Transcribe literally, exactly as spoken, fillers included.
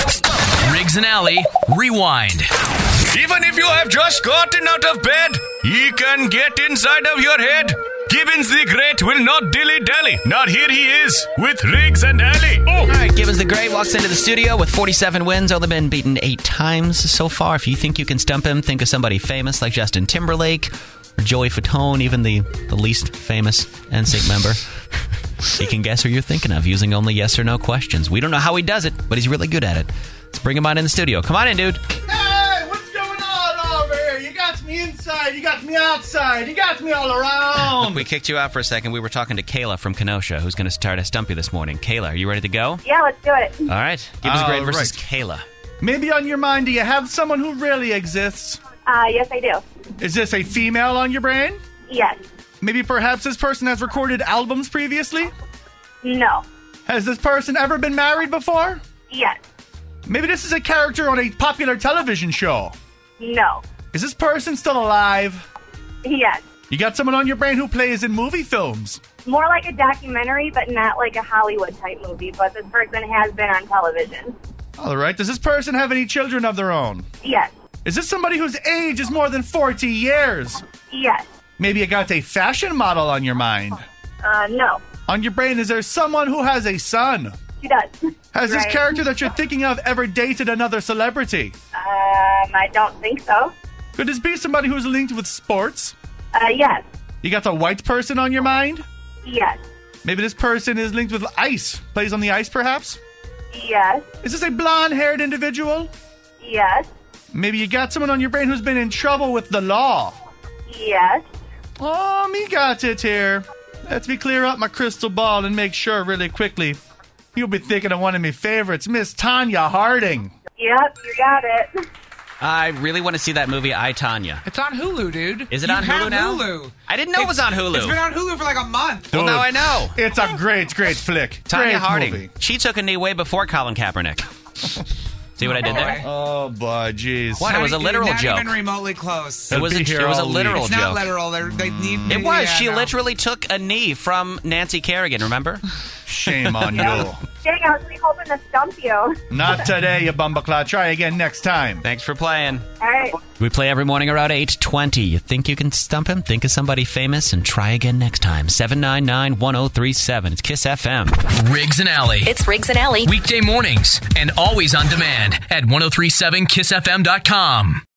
Riggs and Alley, rewind. Even if you have just gotten out of bed, he can get inside of your head. Gibbons the Great will not dilly-dally. Not here he is, with Riggs and Alley. Oh. All right, Gibbons the Great walks into the studio with forty-seven wins, only been beaten eight times so far. If you think you can stump him, think of somebody famous like Justin Timberlake or Joey Fatone, even the, the least famous N Sync member. He can guess who you're thinking of using only yes or no questions. We don't know how he does it, but he's really good at it. Let's bring him on in the studio. Come on in, dude. Hey, what's going on over here? You got me inside, you got me outside, you got me all around. We kicked you out for a second. We were talking to Kayla from Kenosha, who's going to start a stump you this morning. Kayla, are you ready to go? Yeah, let's do it. All right. Gibbons All Great versus right. Kayla. Maybe on your mind, do you have someone who really exists? Uh, yes, I do. Is this a female on your brain? Yes. Maybe perhaps this person has recorded albums previously? No. Has this person ever been married before? Yes. Maybe this is a character on a popular television show. No. Is this person still alive? Yes. You got someone on your brain who plays in movie films. More like a documentary, but not like a Hollywood-type movie. But this person has been on television. All right. Does this person have any children of their own? Yes. Is this somebody whose age is more than forty years? Yes. Maybe you got a fashion model on your mind. Uh, no. On your brain, is there someone who has a son? She does. Has this Right. character that you're thinking of ever dated another celebrity? Um, I don't think so. Could this be somebody who's linked with sports? Uh, yes. You got a white person on your mind? Yes. Maybe this person is linked with ice. Plays on the ice, perhaps? Yes. Is this a blonde-haired individual? Yes. Maybe you got someone on your brain who's been in trouble with the law. Yes. Oh, me got it here. Let me clear up my crystal ball and make sure really quickly. You'll be thinking of one of my favorites, Miss Tanya Harding. Yep, you got it. I really want to see that movie, I, Tanya. It's on Hulu, dude. Is it you on have Hulu now? Hulu. I didn't know it was on Hulu. It's been on Hulu for like a month. Well, now I know. It's a great, great flick. Tanya Great Harding. movie. She took a knee way before Colin Kaepernick. See what I did there? Oh, boy, jeez. What? It was a Not- literal not joke. even remotely close. It was a, be here it was a all literal It's joke. not literal. They're, they need. It was. yeah, she no. literally took a knee from Nancy Kerrigan, remember? Shame on you. Dang, I was really hoping to stump you. All Not today, you bumbleclaw. Try again next time. Thanks for playing. right. We play every morning around eight twenty. You think you can stump him? Think of somebody famous and try again next time. seven nine nine, one oh three seven. It's Kiss F M. Riggs and Alley. It's Riggs and Alley. Weekday mornings and always on demand at ten thirty-seven kiss f m dot com.